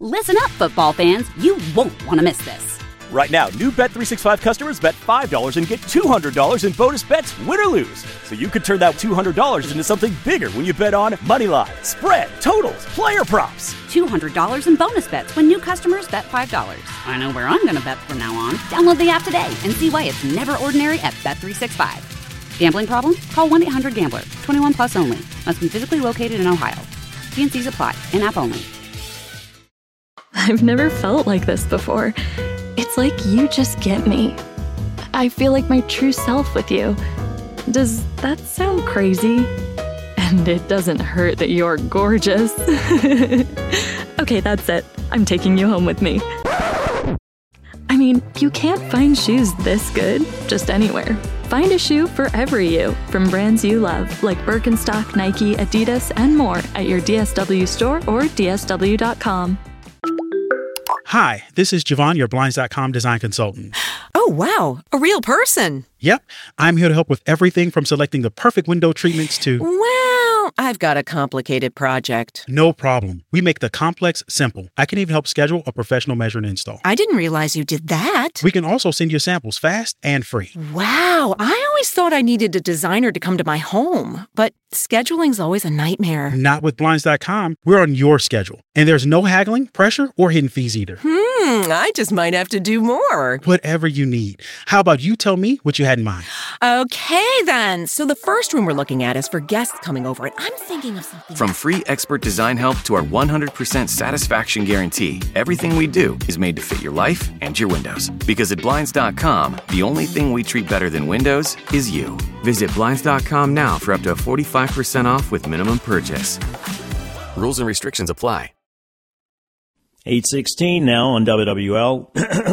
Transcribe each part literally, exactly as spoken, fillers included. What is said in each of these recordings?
Listen up, football fans. You won't want to miss this. Right now, new Bet three sixty-five customers bet five dollars and get two hundred dollars in bonus bets, win or lose. So you could turn that two hundred dollars into something bigger when you bet on money line, spread, totals, player props. two hundred dollars in bonus bets when new customers bet five dollars. I know where I'm going to bet from now on. Download the app today and see why it's never ordinary at Bet three sixty-five. Gambling problem? Call one eight hundred gambler. twenty-one plus only. Must be physically located in Ohio. T and C's apply. In-app only. I've never felt like this before. It's like you just get me. I feel like my true self with you. Does that sound crazy? And it doesn't hurt that you're gorgeous. Okay, that's it. I'm taking you home with me. I mean, you can't find shoes this good just anywhere. Find a shoe for every you from brands you love, like Birkenstock, Nike, Adidas, and more at your D S W store or D S W dot com. Hi, this is Javon, your Blinds dot com design consultant. Oh, wow. A real person. Yep. I'm here to help with everything from selecting the perfect window treatments to... Well, I've got a complicated project. No problem. We make the complex simple. I can even help schedule a professional measure and install. I didn't realize you did that. We can also send you samples fast and free. Wow. I always thought I needed a designer to come to my home, but scheduling's always a nightmare. Not with Blinds dot com. We're on your schedule. And there's no haggling, pressure, or hidden fees either. Hmm, I just might have to do more. Whatever you need. How about you tell me what you had in mind? Okay, then. So the first room we're looking at is for guests coming over, and I'm thinking of something... From free expert design help to our one hundred percent satisfaction guarantee, everything we do is made to fit your life and your windows. Because at Blinds dot com, the only thing we treat better than windows is you. Visit Blinds dot com now for up to forty-five percent off with minimum purchase. Rules and restrictions apply. eight sixteen now on W W L.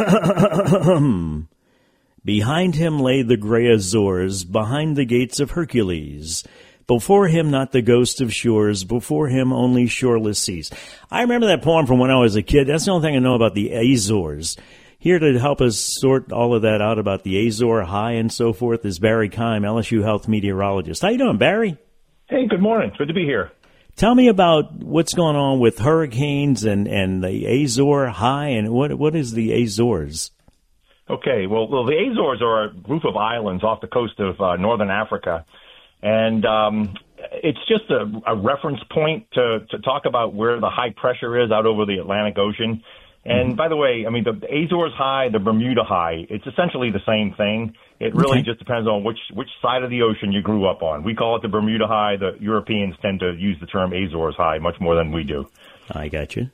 Behind him lay the gray Azores, behind the gates of Hercules. Before him not the ghost of shores, before him only shoreless seas. I remember that poem from when I was a kid. That's the only thing I know about the Azores. Here to help us sort all of that out about the Azore High and so forth is Barry Keim, L S U health meteorologist. How you doing, Barry? Hey, good morning. Good to be here. Tell me about what's going on with hurricanes and, and the Azore High, and what what is the Azores? Okay, well, well, the Azores are a group of islands off the coast of uh, northern Africa, and um, it's just a, a reference point to, to talk about where the high pressure is out over the Atlantic Ocean. And mm-hmm. by the way, I mean, the Azores High, the Bermuda High, it's essentially the same thing. It really okay. just depends on which, which side of the ocean you grew up on. We call it the Bermuda High. The Europeans tend to use the term Azores High much more than we do. I got you.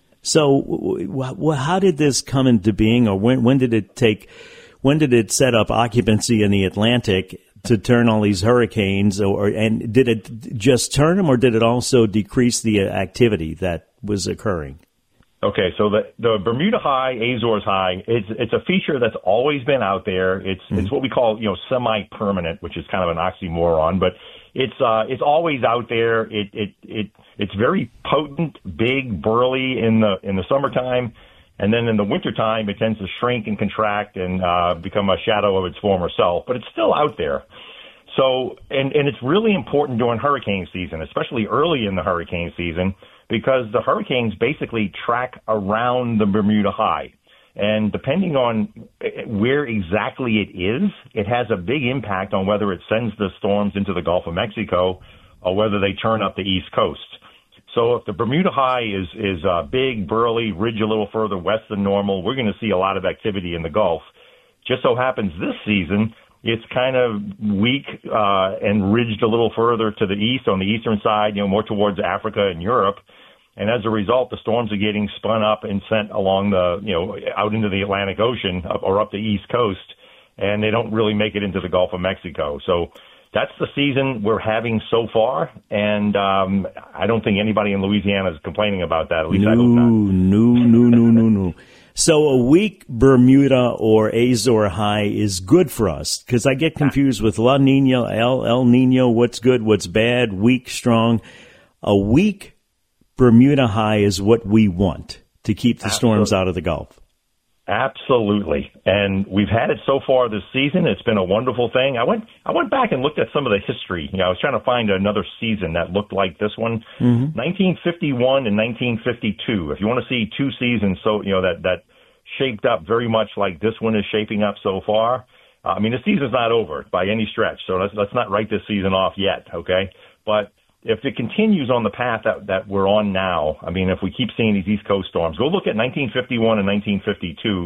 So w- w- how did this come into being, or when, when did it take, when did it set up occupancy in the Atlantic to turn all these hurricanes, or and did it just turn them, or did it also decrease the activity that was occurring? Okay, so the the Bermuda High, Azores High, it's it's a feature that's always been out there. It's mm-hmm. it's what we call, you know, semi-permanent, which is kind of an oxymoron, but it's uh it's always out there. It it it it's very potent, big, burly in the in the summertime, and then in the wintertime it tends to shrink and contract and uh become a shadow of its former self, but it's still out there. So, and, and it's really important during hurricane season, especially early in the hurricane season, because the hurricanes basically track around the Bermuda High. And depending on where exactly it is, it has a big impact on whether it sends the storms into the Gulf of Mexico or whether they turn up the East Coast. So if the Bermuda High is, is uh, big, burly, ridge a little further west than normal, we're going to see a lot of activity in the Gulf. Just so happens this season, it's kind of weak uh, and ridged a little further to the east on the eastern side, you know, more towards Africa and Europe. And as a result, the storms are getting spun up and sent along the, you know, out into the Atlantic Ocean or up the East Coast, and they don't really make it into the Gulf of Mexico. So that's the season we're having so far, and um, I don't think anybody in Louisiana is complaining about that. At least no, I hope not. No, no, no, no, no. So a weak Bermuda or Azore High is good for us, because I get confused with La Nina, El, El Nino, what's good, what's bad, weak, strong. A weak Bermuda High is what we want to keep the storms out of the Gulf. Absolutely. And we've had it so far this season. It's been a wonderful thing. I went I went back and looked at some of the history. You know, I was trying to find another season that looked like this one. Mm-hmm. nineteen fifty-one and nineteen fifty-two. If you want to see two seasons so, you know, that, that shaped up very much like this one is shaping up so far. Uh, I mean, the season's not over by any stretch, so let's, let's not write this season off yet, okay? But if it continues on the path that, that we're on now, I mean, if we keep seeing these East Coast storms, go look at nineteen fifty-one and nineteen fifty-two,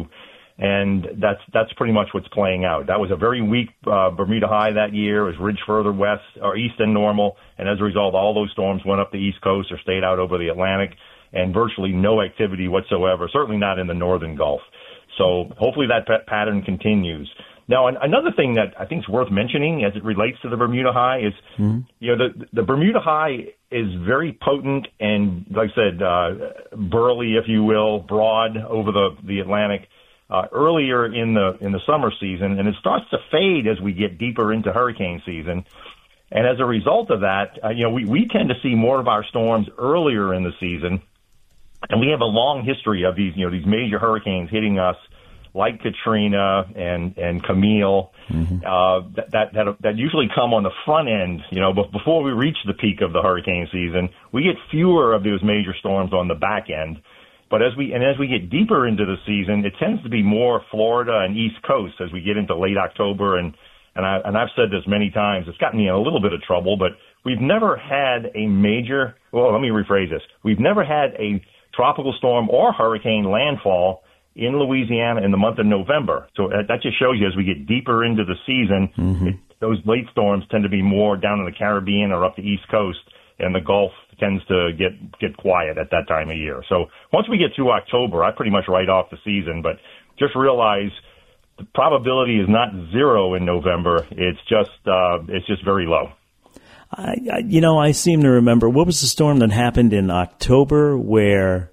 and that's that's pretty much what's playing out. That was a very weak uh, Bermuda high that year. It was ridged further west or east than normal, and as a result, all those storms went up the East Coast or stayed out over the Atlantic, and virtually no activity whatsoever, certainly not in the northern Gulf. So hopefully that p- pattern continues. Now, another thing that I think is worth mentioning as it relates to the Bermuda High is, mm-hmm. you know, the, the Bermuda High is very potent and, like I said, uh, burly, if you will, broad over the, the Atlantic uh, earlier in the in the summer season, and it starts to fade as we get deeper into hurricane season. And as a result of that, uh, you know, we, we tend to see more of our storms earlier in the season, and we have a long history of these, you know, these major hurricanes hitting us, like Katrina and, and Camille, mm-hmm. uh, that, that, that, that usually come on the front end, you know, but before we reach the peak of the hurricane season. We get fewer of those major storms on the back end. But as we, and as we get deeper into the season, it tends to be more Florida and East Coast as we get into late October. And, and I, and I've said this many times, it's gotten me in a little bit of trouble, but we've never had a major, well, let me rephrase this. We've never had a tropical storm or hurricane landfall in Louisiana in the month of November. So that just shows you as we get deeper into the season, mm-hmm. it, those late storms tend to be more down in the Caribbean or up the East Coast, and the Gulf tends to get, get quiet at that time of year. So once we get to October, I pretty much write off the season, but just realize the probability is not zero in November. It's just, uh, it's just very low. I, I, you know, I seem to remember, what was the storm that happened in October where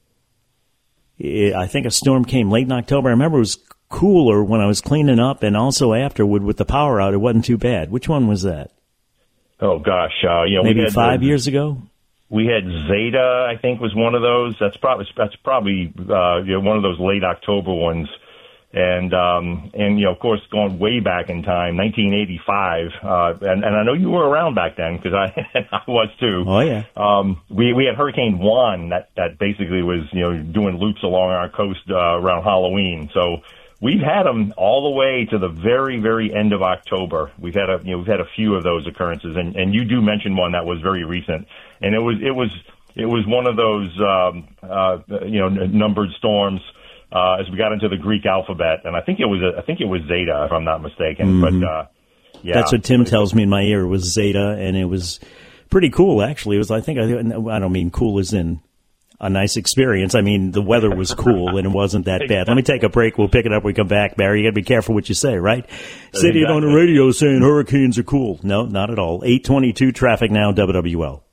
I think a storm came late in October. I remember it was cooler when I was cleaning up, and also afterward with the power out, it wasn't too bad. Which one was that? Oh gosh, uh, you know, maybe we had five the, years ago. We had Zeta, I think, was one of those. That's probably that's probably uh, you know, one of those late October ones. And, um, and, you know, of course, going way back in time, nineteen eighty-five, uh, and, and I know you were around back then because I, I was too. Oh, yeah. Um, we, we had Hurricane Juan that, that basically was, you know, doing loops along our coast, uh, around Halloween. So we've had them all the way to the very, very end of October. We've had a, you know, we've had a few of those occurrences, and, and you do mention one that was very recent. And it was, it was, it was one of those, um, uh, you know, numbered storms. Uh, as we got into the Greek alphabet, and I think it was a, I think it was Zeta, if I'm not mistaken. Mm-hmm. But uh, yeah, that's what Tim tells me in my ear. It was Zeta, and it was pretty cool. Actually, it was. I think I, I don't mean cool as in a nice experience. I mean the weather was cool, and it wasn't that bad. Let me take a break. We'll pick it up when we come back. Barry, you got to be careful what you say, right? Say it on the radio saying hurricanes are cool. No, not at all. eight twenty-two traffic now. W W L.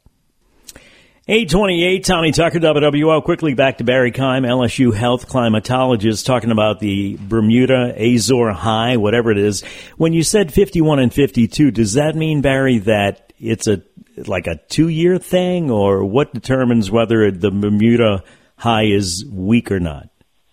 eight twenty-eight, Tommy Tucker, W W L. Quickly back to Barry Keim, L S U health climatologist, talking about the Bermuda Azor High, whatever it is. When you said fifty-one and fifty-two, does that mean, Barry, that it's a like a two-year thing, or what determines whether the Bermuda High is weak or not?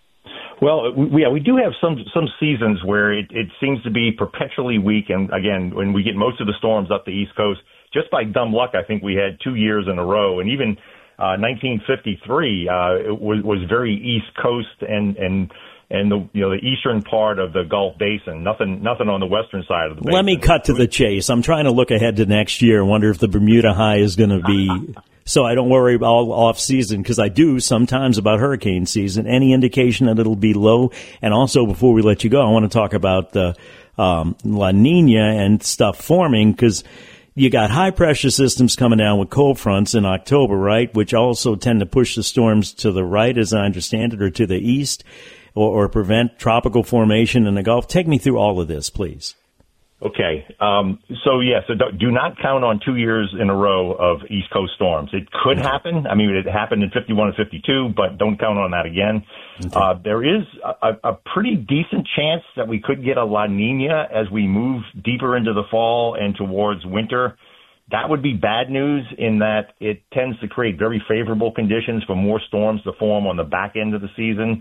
Well, we, yeah, we do have some some seasons where it, it seems to be perpetually weak, and again, when we get most of the storms up the East Coast, just by dumb luck, I think we had two years in a row, and even uh, nineteen fifty-three uh, it was, was very East Coast and and and the you know the eastern part of the Gulf Basin. Nothing nothing on the western side of the basin. Let me cut to the chase. I'm trying to look ahead to next year and wonder if the Bermuda High is going to be. So I don't worry all off season, because I do sometimes about hurricane season. Any indication that it'll be low? And also, before we let you go, I want to talk about the um, La Nina and stuff forming, because you got high pressure systems coming down with cold fronts in October, right? Which also tend to push the storms to the right, as I understand it, or to the east, or, or prevent tropical formation in the Gulf. Take me through all of this, please. Okay. Um, so, yeah, so do not count on two years in a row of East Coast storms. It could happen. I mean, it happened in fifty-one and fifty-two, but don't count on that again. Okay. Uh, there is a, a pretty decent chance that we could get a La Nina as we move deeper into the fall and towards winter. That would be bad news in that it tends to create very favorable conditions for more storms to form on the back end of the season.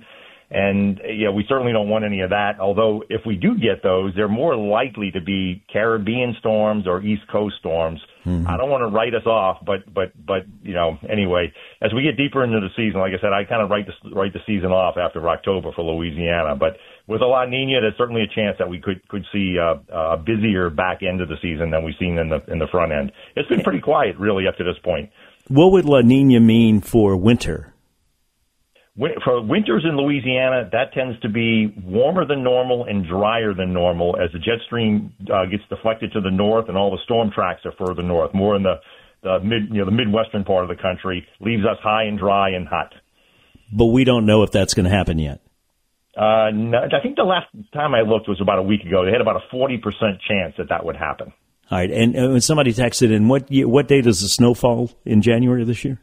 And, you know, we certainly don't want any of that. Although if we do get those, they're more likely to be Caribbean storms or East Coast storms. Mm-hmm. I don't want to write us off, but, but, but, you know, anyway, as we get deeper into the season, like I said, I kind of write the, write the season off after October for Louisiana. But with a La Nina, there's certainly a chance that we could, could see uh, a busier back end of the season than we've seen in the, in the front end. It's been pretty quiet, really, up to this point. What would La Nina mean for winter? For winters in Louisiana, that tends to be warmer than normal and drier than normal as the jet stream uh, gets deflected to the north and all the storm tracks are further north, more in the, the mid, you know, the midwestern part of the country, leaves us high and dry and hot. But we don't know if that's going to happen yet. Uh, no, I think the last time I looked was about a week ago. They had about a forty percent chance that that would happen. All right, and uh, when somebody texted in, what what day does the snow fall in January of this year?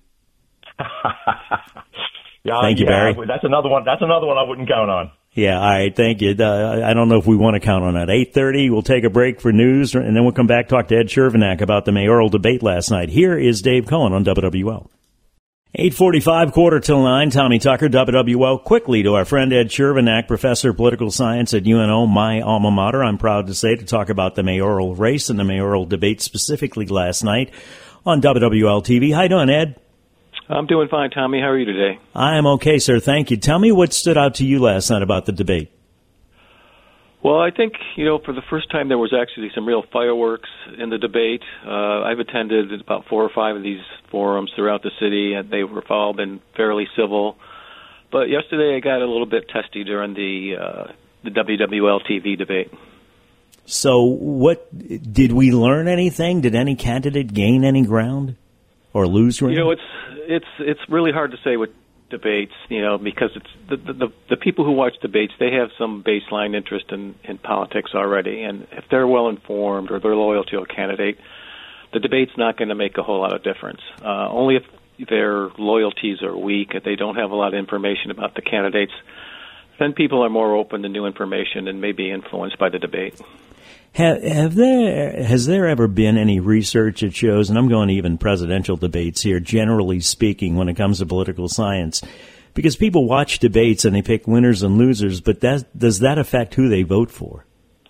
Yeah, thank you, yeah, Barry. That's another one. That's another one I wouldn't count on. Yeah, all right, thank you. Uh, I don't know if we want to count on that. eight thirty, we'll take a break for news, and then we'll come back, talk to Ed Chervenak about the mayoral debate last night. Here is Dave Cohen on W W L. eight forty-five, quarter till nine, Tommy Tucker, W W L. Quickly to our friend Ed Chervenak, professor of political science at U N O, my alma mater, I'm proud to say, to talk about the mayoral race and the mayoral debate specifically last night on W W L T V. How you doing, Ed? I'm doing fine, Tommy. How are you today? I am okay, sir. Thank you. Tell me what stood out to you last night about the debate. Well, I think, you know, for the first time there was actually some real fireworks in the debate. Uh, I've attended about four or five of these forums throughout the city, and they've all been fairly civil. But yesterday I got a little bit testy during the uh, the W W L T V debate. So what, did we learn anything? Did any candidate gain any ground or lose ground? You know, it's it's it's really hard to say with debates, you know, because it's the, the the people who watch debates, they have some baseline interest in, in politics already, and if they're well informed or they're loyal to a candidate, the debate's not going to make a whole lot of difference. Uh, only if their loyalties are weak, if they don't have a lot of information about the candidates, then people are more open to new information and may be influenced by the debate. Have, have there has there ever been any research that shows, and I'm going to even presidential debates here, generally speaking, when it comes to political science, because people watch debates and they pick winners and losers, but that, does that affect who they vote for?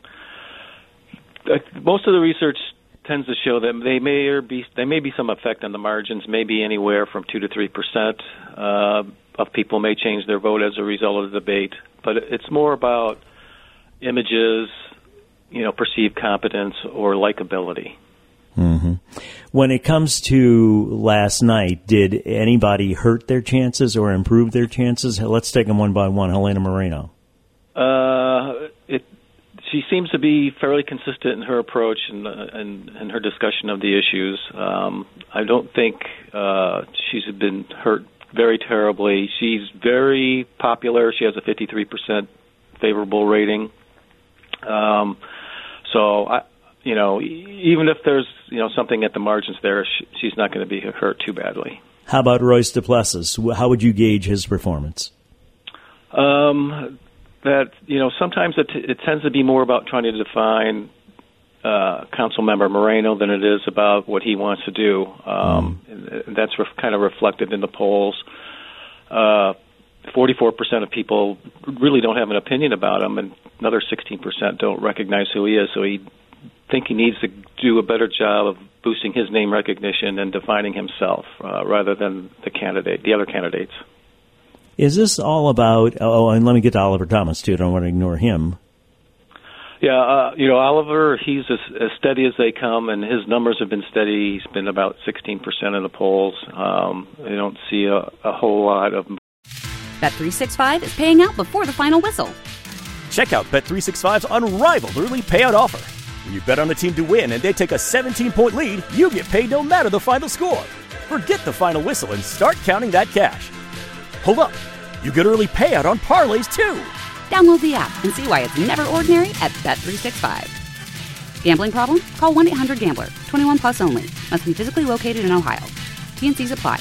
Uh, most of the research tends to show that they may be there may be some effect on the margins, maybe anywhere from two to three percent uh, of people may change their vote as a result of the debate, but it's more about images, you know, perceived competence or likability. Mm-hmm. When it comes to last night, did anybody hurt their chances or improve their chances? Let's take them one by one. Helena Moreno. Uh, it, she seems to be fairly consistent in her approach and, and, and her discussion of the issues. Um, I don't think uh, she's been hurt very terribly. She's very popular. She has a fifty-three percent favorable rating. Um, So, I, you know, even if there's, you know, something at the margins there, sh- she's not going to be hurt too badly. How about Royce DePlessis? How would you gauge his performance? Um, that, you know, sometimes it, t- it tends to be more about trying to define uh, Councilmember Moreno than it is about what he wants to do. Um, mm. and that's re- kind of reflected in the polls. Uh, forty-four percent of people really don't have an opinion about him, and another sixteen percent don't recognize who he is. So he think he needs to do a better job of boosting his name recognition and defining himself uh, rather than the candidate, the other candidates. Is this all about, oh, and let me get to Oliver Thomas, too. I don't want to ignore him. Yeah, uh, you know, Oliver, he's as, as steady as they come, and his numbers have been steady. He's been about sixteen percent in the polls. Um, I don't see a, a whole lot of... Bet three sixty-five is paying out before the final whistle. Check out Bet three sixty-five's unrivaled early payout offer. When you bet on a team to win and they take a seventeen-point lead, you get paid no matter the final score. Forget the final whistle and start counting that cash. Hold up. You get early payout on parlays, too. Download the app and see why it's never ordinary at Bet three sixty-five. Gambling problem? Call one eight hundred gambler. twenty-one plus only. Must be physically located in Ohio. T and C's apply.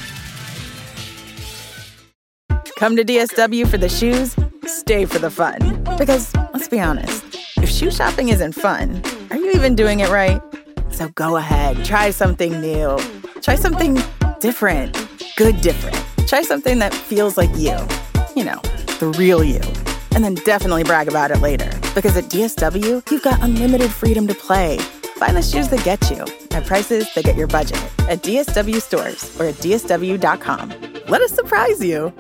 Come to D S W for the shoes, stay for the fun. Because, let's be honest, if shoe shopping isn't fun, are you even doing it right? So go ahead, try something new. Try something different. Good different. Try something that feels like you. You know, the real you. And then definitely brag about it later. Because at D S W, you've got unlimited freedom to play. Find the shoes that get you at prices that get your budget at D S W stores or at D S W dot com. Let us surprise you.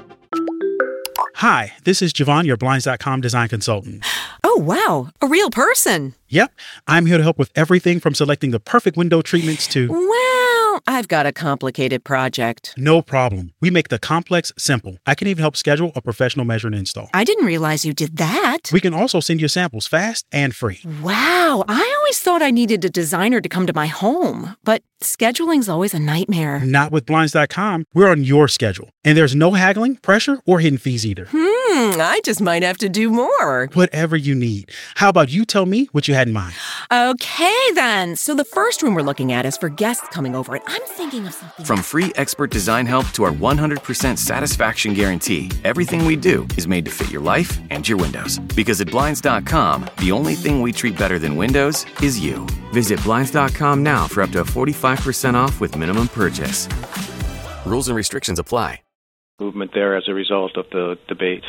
Hi, this is Javon, your Blinds dot com design consultant. Oh, wow. A real person. Yep. I'm here to help with everything from selecting the perfect window treatments to... Well, I've got a complicated project. No problem. We make the complex simple. I can even help schedule a professional measure and install. I didn't realize you did that. We can also send you samples fast and free. Wow. I always thought I needed a designer to come to my home, but scheduling's always a nightmare. Not with Blinds dot com. We're on your schedule. And there's no haggling, pressure, or hidden fees either. Hmm, I just might have to do more. Whatever you need. How about you tell me what you had in mind? Okay, then. So the first room we're looking at is for guests coming over, and I'm thinking of something... From free expert design help to our one hundred percent satisfaction guarantee, everything we do is made to fit your life and your windows. Because at Blinds dot com, the only thing we treat better than windows is you. Visit Blinds dot com now for up to forty-five percent off with minimum purchase. Rules and restrictions apply. Movement there as a result of the debate.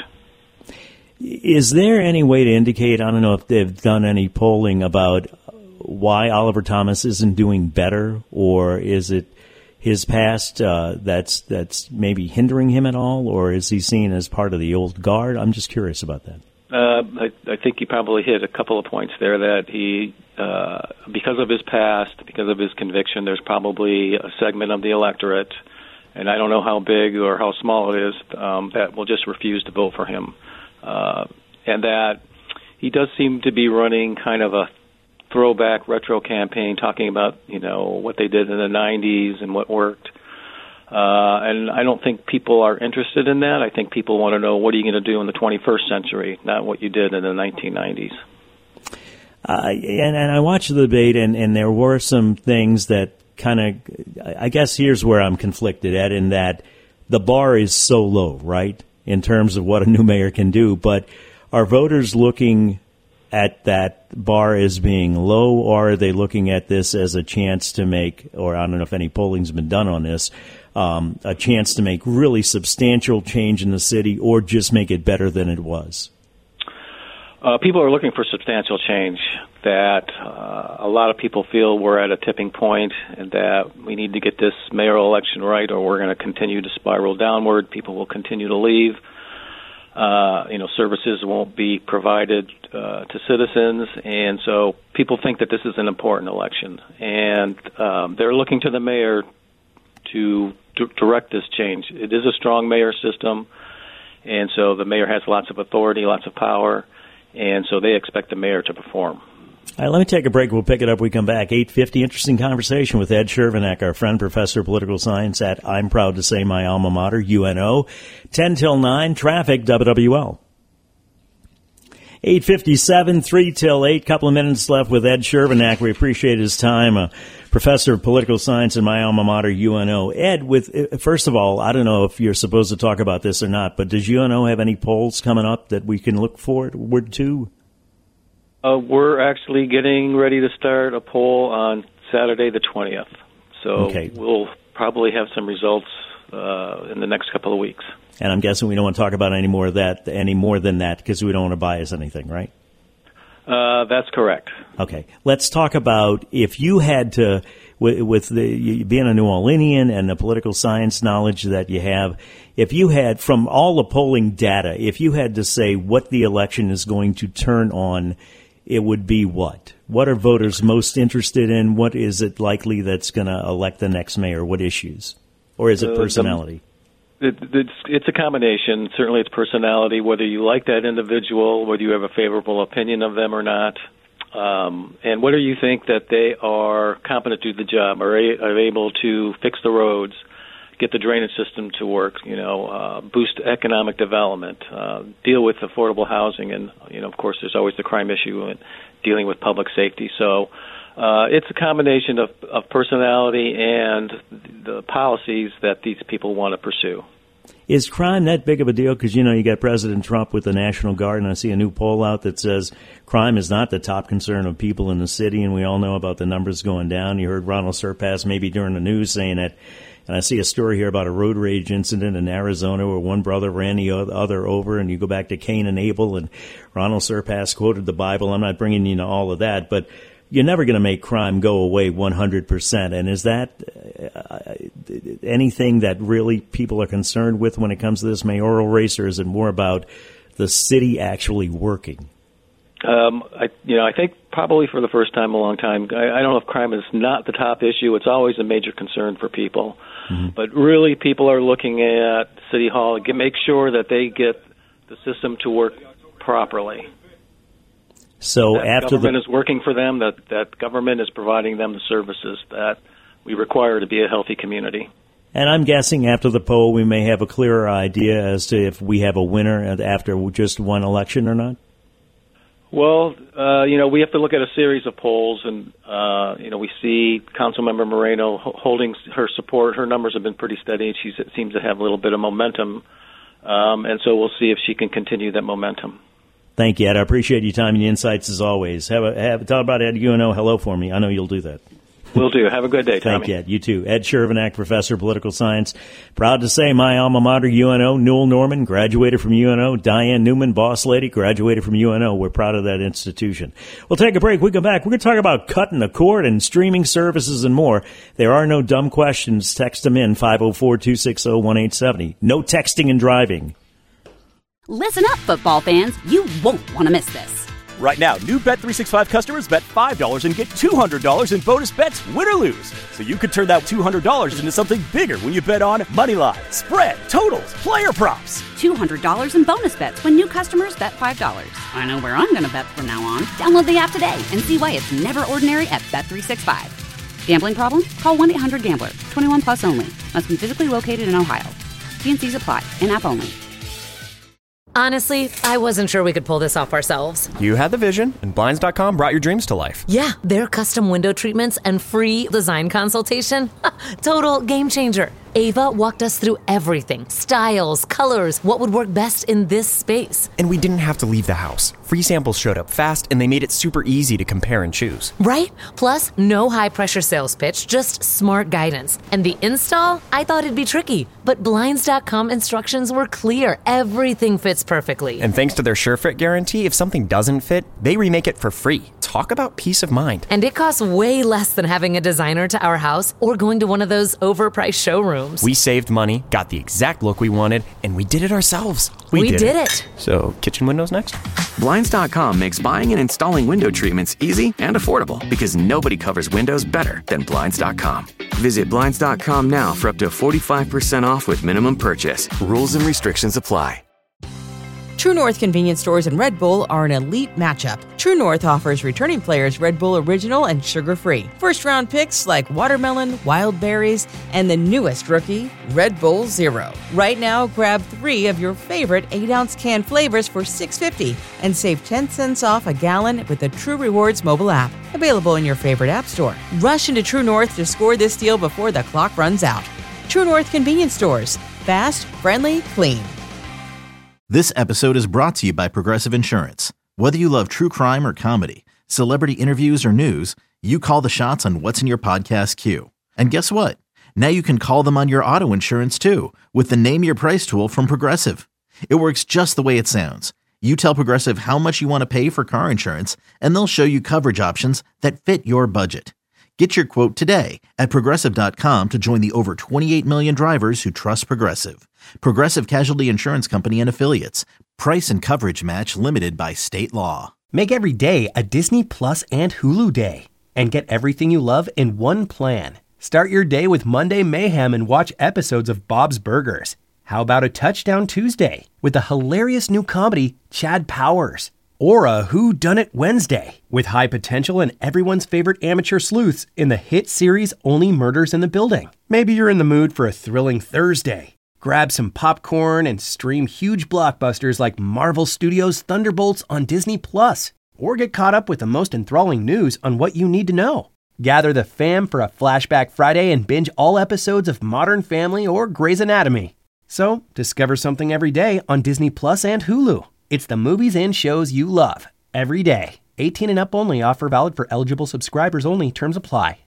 Is there any way to indicate, I don't know if they've done any polling about why Oliver Thomas isn't doing better, or is it his past uh, that's that's maybe hindering him at all, or is he seen as part of the old guard? I'm just curious about that. Uh, I, I think you probably hit a couple of points there that he, uh, because of his past, because of his conviction, there's probably a segment of the electorate, and I don't know how big or how small it is, um, that will just refuse to vote for him. Uh, and that he does seem to be running kind of a throwback retro campaign, talking about, you know, what they did in the nineties and what worked. Uh, and I don't think people are interested in that. I think people want to know, what are you going to do in the twenty-first century, not what you did in the nineteen nineties. Uh, and, and I watched the debate, and, and there were some things that kind of, I guess here's where I'm conflicted at, in that the bar is so low, right, in terms of what a new mayor can do. But are voters looking at that bar as being low, or are they looking at this as a chance to make, or I don't know if any polling's been done on this, um, a chance to make really substantial change in the city, or just make it better than it was? Uh, people are looking for substantial change, that uh, a lot of people feel we're at a tipping point and that we need to get this mayoral election right, or we're going to continue to spiral downward. People will continue to leave. Uh, you know, services won't be provided uh, to citizens, and so people think that this is an important election, and um, they're looking to the mayor to d- direct this change. It is a strong mayor system, and so the mayor has lots of authority, lots of power, and so they expect the mayor to perform. All right, let me take a break. We'll pick it up. We come back. eight fifty, interesting conversation with Ed Chervenak, our friend, professor of political science at, I'm proud to say, my alma mater, U N O. ten till nine, traffic, W W L. eight fifty-seven, three till eight, couple of minutes left with Ed Chervenak. We appreciate his time, a professor of political science in my alma mater, U N O. Ed, with first of all, I don't know if you're supposed to talk about this or not, but does U N O have any polls coming up that we can look forward to? Uh, we're actually getting ready to start a poll on Saturday the twentieth. So okay. We'll probably have some results uh, in the next couple of weeks. And I'm guessing we don't want to talk about any more of that, any more than that, because we don't want to bias anything, right? Uh, that's correct. Okay. Let's talk about, if you had to, with, with the you being a New Orleanian and the political science knowledge that you have, if you had, from all the polling data, if you had to say what the election is going to turn on, it would be what? What are voters most interested in? What is it likely that's going to elect the next mayor? What issues? Or is it personality? Uh, the, it, it's, it's a combination. Certainly it's personality, whether you like that individual, whether you have a favorable opinion of them or not, um, and whether you think that they are competent to do the job, are, a, are able to fix the roads, get the drainage system to work, you know, uh, boost economic development, uh, deal with affordable housing, and, you know, of course, there's always the crime issue and dealing with public safety. So uh, it's a combination of, of personality and the policies that these people want to pursue. Is crime that big of a deal? Because, you know, you got President Trump with the National Guard, and I see a new poll out that says crime is not the top concern of people in the city, and we all know about the numbers going down. You heard Ronald Surpass maybe during the news saying that, And I see a story here about a road rage incident in Arizona where one brother ran the other over, and you go back to Cain and Abel, and Ronald Surpass quoted the Bible. I'm not bringing you into all of that, but you're never going to make crime go away one hundred percent. And is that uh, anything that really people are concerned with when it comes to this mayoral race, or is it more about the city actually working? Um, I, you know, I think probably for the first time in a long time, I, I don't know if crime is not the top issue. It's always a major concern for people. Mm-hmm. But really, people are looking at City Hall to make sure that they get the system to work properly. So that after government the is working for them, that, that government is providing them the services that we require to be a healthy community. And I'm guessing after the poll, we may have a clearer idea as to if we have a winner after just one election or not? Well, uh, you know, we have to look at a series of polls, and, uh, you know, we see Councilmember Moreno holding her support. Her numbers have been pretty steady. She seems to have a little bit of momentum, um, and so we'll see if she can continue that momentum. Thank you, Ed. I appreciate your time and your insights as always. Have a, have, tell about Ed U N O hello for me. I know you'll do that. Will do. Have a good day, Tommy. Thank you, Ed. You too. Ed Chervenak, Professor of Political Science. Proud to say my alma mater, U N O. Newell Norman, graduated from U N O. Diane Newman, boss lady, graduated from U N O. We're proud of that institution. We'll take a break. We come back. We're going to talk about cutting the cord and streaming services and more. There are no dumb questions. Text them in, five oh four, two six oh, one eight seven oh. No texting and driving. Listen up, football fans. You won't want to miss this. Right now, new Bet three sixty-five customers bet five dollars and get two hundred dollars in bonus bets, win or lose. So you could turn that two hundred dollars into something bigger when you bet on money line, spread, totals, player props. two hundred dollars in bonus bets when new customers bet five dollars. I know where I'm going to bet from now on. Download the app today and see why it's never ordinary at Bet three sixty-five. Gambling problem? Call one eight hundred gambler. twenty-one plus only. Must be physically located in Ohio. T and C's apply. In-app only. Honestly, I wasn't sure we could pull this off ourselves. You had the vision, and Blinds dot com brought your dreams to life. Yeah, their custom window treatments and free design consultation. Total game changer. Ava walked us through everything. Styles, colors, what would work best in this space. And we didn't have to leave the house. Free samples showed up fast, and they made it super easy to compare and choose. Right? Plus, no high-pressure sales pitch, just smart guidance. And the install? I thought it'd be tricky, but Blinds dot com instructions were clear. Everything fits perfectly. And thanks to their SureFit guarantee, if something doesn't fit, they remake it for free. Talk about peace of mind. And it costs way less than having a designer to our house or going to one of those overpriced showrooms. We saved money, got the exact look we wanted, and we did it ourselves. We, we did, did it. it. So, kitchen windows next? Blinds dot com makes buying and installing window treatments easy and affordable because nobody covers windows better than Blinds dot com. Visit Blinds dot com now for up to forty-five percent off with minimum purchase. Rules and restrictions apply. True North convenience stores and Red Bull are an elite matchup. True North offers returning players Red Bull Original and sugar-free. First-round picks like watermelon, wild berries, and the newest rookie, Red Bull Zero. Right now, grab three of your favorite eight-ounce can flavors for six dollars and fifty cents and save ten cents off a gallon with the True Rewards mobile app. Available in your favorite app store. Rush into True North to score this deal before the clock runs out. True North convenience stores. Fast, friendly, clean. This episode is brought to you by Progressive Insurance. Whether you love true crime or comedy, celebrity interviews or news, you call the shots on what's in your podcast queue. And guess what? Now you can call them on your auto insurance too with the Name Your Price tool from Progressive. It works just the way it sounds. You tell Progressive how much you want to pay for car insurance, and they'll show you coverage options that fit your budget. Get your quote today at Progressive dot com to join the over twenty-eight million drivers who trust Progressive. Progressive Casualty Insurance Company and Affiliates. Price and coverage match limited by state law. Make every day a Disney Plus and Hulu day. And get everything you love in one plan. Start your day with Monday Mayhem and watch episodes of Bob's Burgers. How about a Touchdown Tuesday with the hilarious new comedy Chad Powers? Or a Who Done It Wednesday with high potential and everyone's favorite amateur sleuths in the hit series Only Murders in the Building. Maybe you're in the mood for a thrilling Thursday. Grab some popcorn and stream huge blockbusters like Marvel Studios' Thunderbolts on Disney Plus. Or get caught up with the most enthralling news on what you need to know. Gather the fam for a Flashback Friday and binge all episodes of Modern Family or Grey's Anatomy. So, discover something every day on Disney Plus and Hulu. It's the movies and shows you love, every day. eighteen and up only. Offer valid for eligible subscribers only. Terms apply.